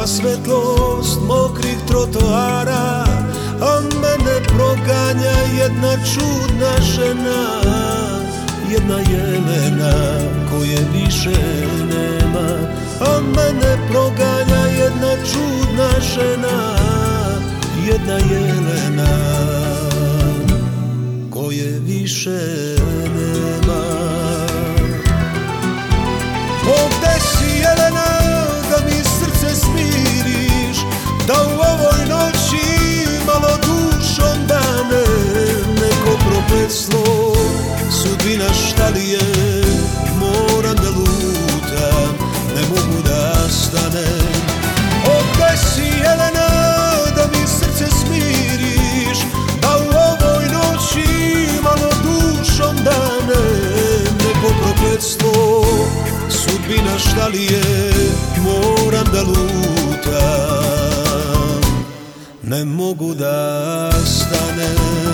Sama svetlost mokrih trotoara, a mene proganja jedna čudna žena, jedna Jelena koje više nema. A mene proganja jedna čudna žena, jedna Jelena koje više nema. O, gde si, Jelena, da mi srce smiriš, da u ovoj noći malo dušom dane neko prokletstvo sudbina šta li je, moram da lutam, ne mogu da stanem. O, gde si, Jelena, da mi srce smiriš, da u ovoj noći malo dušom dane neko prokletstvo sudbina šta li je, moram da lutam, ne mogu da stanem.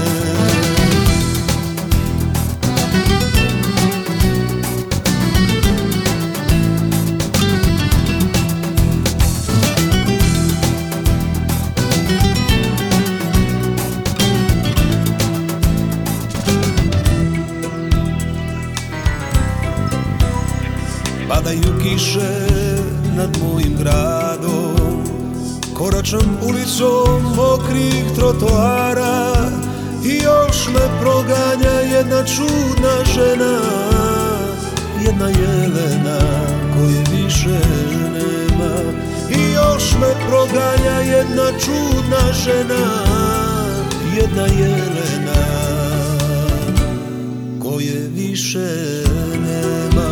Padaju kiše nad mojim gradom, koračam ulicom mokrih trotoara i još me proganja jedna čudna žena, jedna Jelena koje više nema. I još me proganja jedna čudna žena, jedna Jelena koje više nema.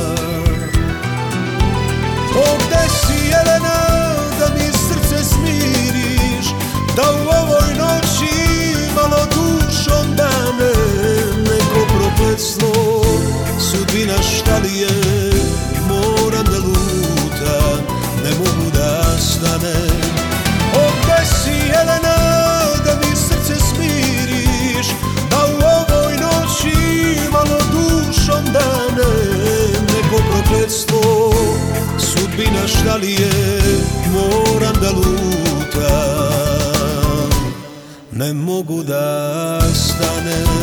O, gde si, Jelena, da mi srce smiriš, da u ovoj noći malo dušom dane neko prokletstvo sudbina šta li je, moram da lutam, ne mogu da stanem. O, gde si, Jelena, da mi srce smiriš, da u ovoj noći malo dušom dane neko prokletstvo sudbina šta li je, moram da lutam, ne mogu da stanem.